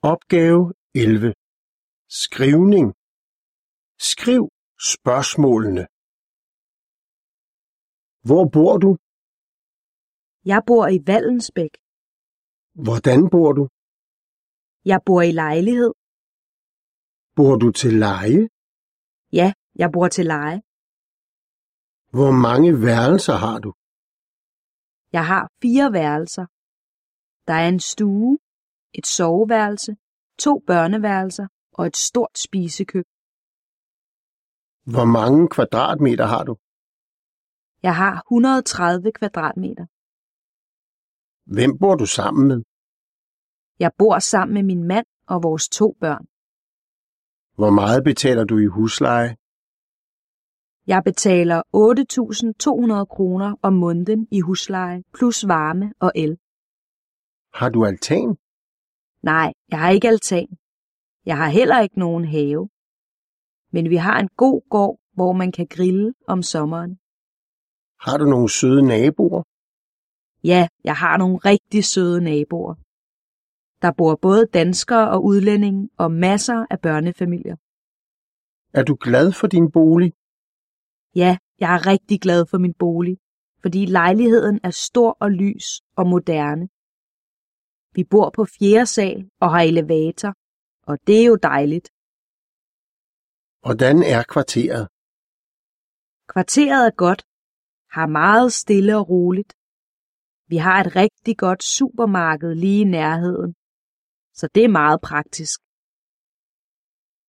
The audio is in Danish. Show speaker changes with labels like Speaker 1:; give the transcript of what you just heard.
Speaker 1: Opgave 11. Skrivning. Skriv spørgsmålene. Hvor bor du?
Speaker 2: Jeg bor i Vallensbæk.
Speaker 1: Hvordan bor du?
Speaker 2: Jeg bor i lejlighed.
Speaker 1: Bor du til leje?
Speaker 2: Ja, jeg bor til leje.
Speaker 1: Hvor mange værelser har du?
Speaker 2: Jeg har 4 værelser. Der er en stue, et soveværelse, 2 børneværelser og et stort spisekøkken.
Speaker 1: Hvor mange kvadratmeter har du?
Speaker 2: Jeg har 130 kvadratmeter.
Speaker 1: Hvem bor du sammen med?
Speaker 2: Jeg bor sammen med min mand og vores 2 børn.
Speaker 1: Hvor meget betaler du i husleje?
Speaker 2: Jeg betaler 8.200 kroner om måneden i husleje plus varme og el.
Speaker 1: Har du altan?
Speaker 2: Nej, jeg har ikke altan. Jeg har heller ikke nogen have. Men vi har en god gård, hvor man kan grille om sommeren.
Speaker 1: Har du nogle søde naboer?
Speaker 2: Ja, jeg har nogle rigtig søde naboer. Der bor både danskere og udlændinge og masser af børnefamilier.
Speaker 1: Er du glad for din bolig?
Speaker 2: Ja, jeg er rigtig glad for min bolig, fordi lejligheden er stor og lys og moderne. Vi bor på 4. sal og har elevator, og det er jo dejligt.
Speaker 1: Hvordan er kvarteret?
Speaker 2: Kvarteret er godt, har meget stille og roligt. Vi har et rigtig godt supermarked lige i nærheden, så det er meget praktisk.